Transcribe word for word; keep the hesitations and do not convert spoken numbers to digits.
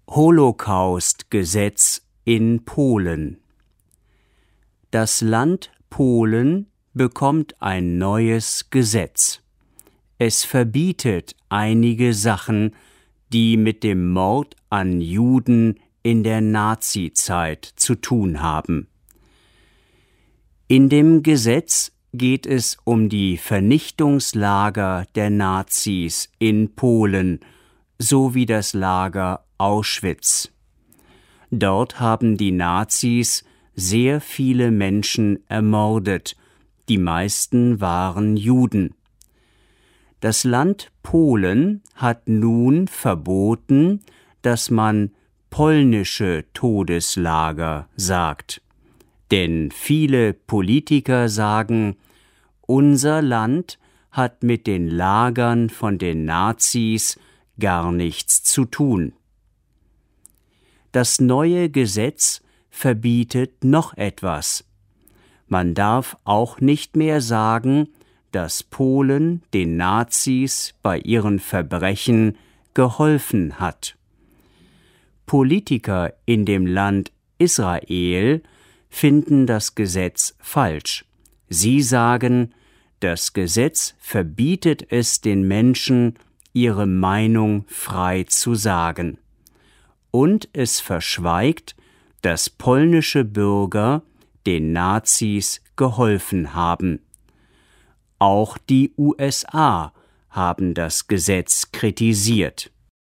Holocaust-Gesetz in Polen. Das Land Polen bekommt ein neues Gesetz. Es verbietet einige Sachen, die mit dem Mord an Juden in der Nazizeit zu tun haben. In dem Gesetz geht es um die Vernichtungslager der Nazis in Polen sowie das Lager Auschwitz. Dort haben die Nazis sehr viele Menschen ermordet, die meisten waren Juden. Das Land Polen hat nun verboten, dass man polnische Todeslager sagt. Denn viele Politiker sagen, unser Land hat mit den Lagern von den Nazis gar nichts zu tun. Das neue Gesetz verbietet noch etwas. Man darf auch nicht mehr sagen, dass Polen den Nazis bei ihren Verbrechen geholfen hat. Politiker in dem Land Israel finden das Gesetz falsch. Sie sagen, das Gesetz verbietet es den Menschen, ihre Meinung frei zu sagen. Und es verschweigt, dass polnische Bürger den Nazis geholfen haben. Auch die U S A haben das Gesetz kritisiert.